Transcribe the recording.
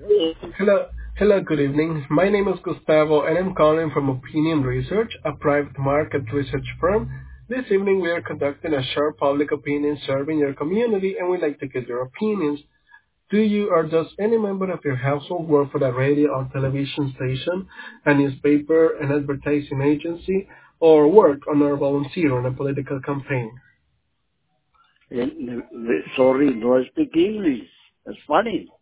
Hello, hello, good evening. My name is Gustavo and I'm calling from Opinion Research, a private market research firm. This evening we are conducting a short public opinion survey in your community and we'd like to get your opinions. Do you or does any member of your household work for a radio or television station, a newspaper, an advertising agency, or work on or volunteer on a political campaign? Sorry, no speak English. That's funny.